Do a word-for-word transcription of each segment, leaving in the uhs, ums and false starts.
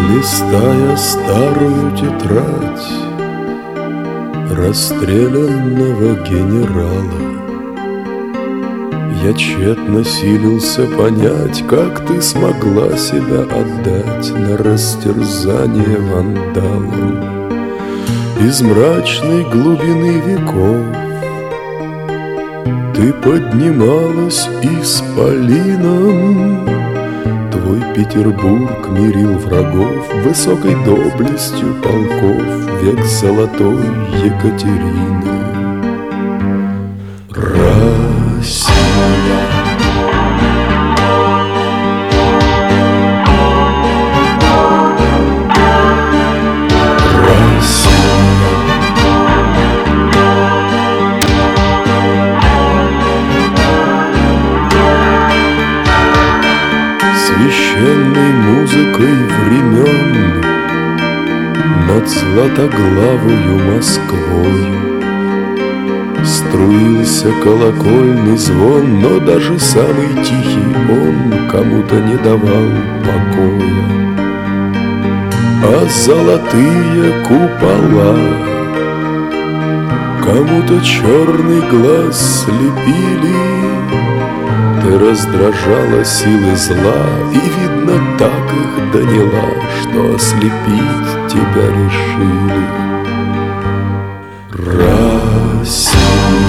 Листая старую тетрадь расстрелянного генерала, я тщетно силился понять, как ты смогла себя отдать на растерзание вандалам. Из мрачной глубины веков ты поднималась исполином. Твой Петербург мирил врагов высокой доблестью полков век золотой Екатерины. Россия, священной музыкой времен над златоглавою Москвою струился колокольный звон, но даже самый тихий он кому-то не давал покоя. А золотые купола кому-то черный глаз слепили. Ты раздражала силы зла, и, видно, так их доняла, что ослепить тебя решили. Россия,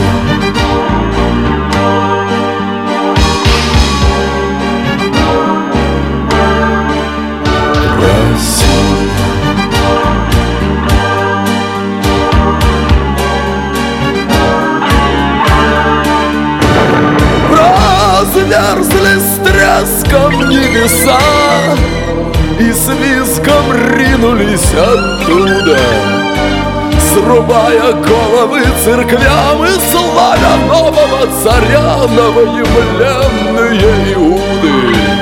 Разверзли с треском небеса и с визгом ринулись оттуда, срубая головы церквям и славя нового царя новоявленные Иуды.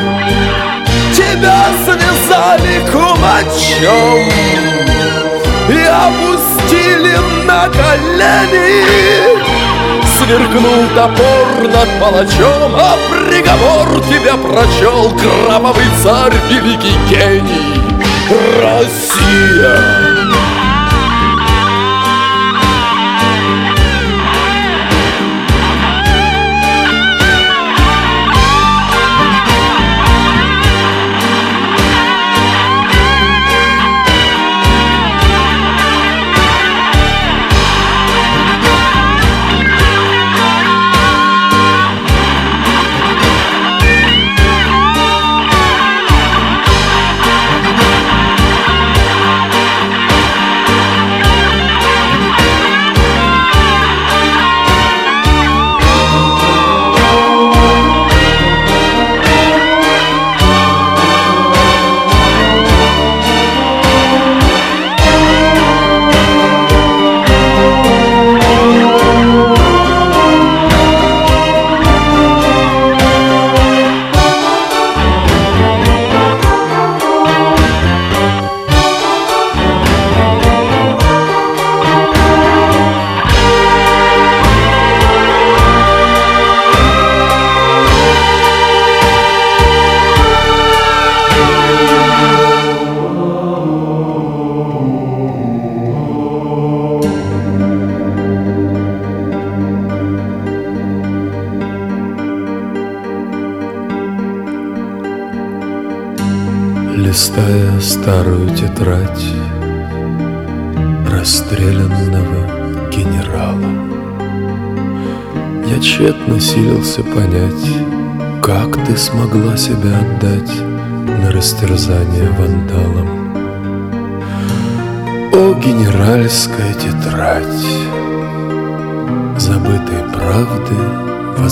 Тебя связали кумачом и опустили на колени. Сверкнул топор над палачом, а приговор тебе прочел кровавый царь, великий гений Россия. Листая старую тетрадь расстрелянного генерала, я тщетно силился понять, как ты смогла себя отдать на растерзание вандалам. О, генеральская тетрадь забытой правды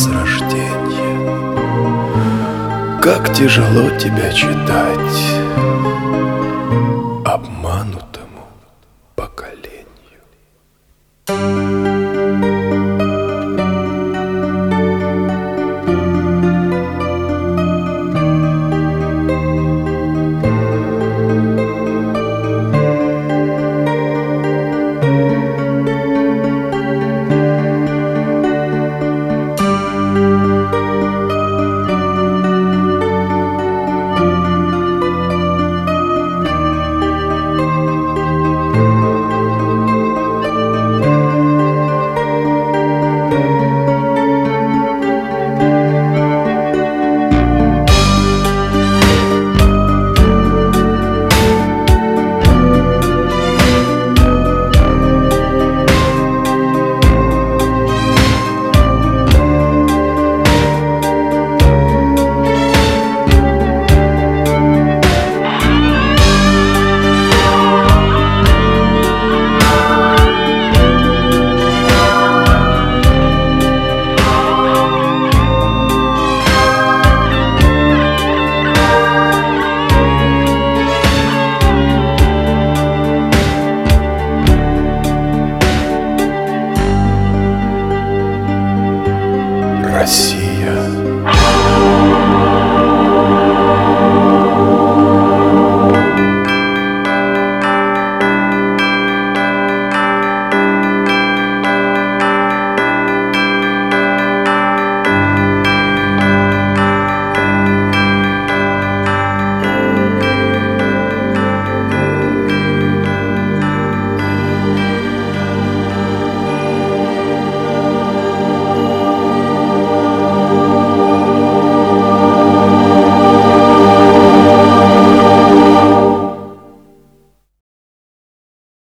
возрождения, как тяжело тебя читать.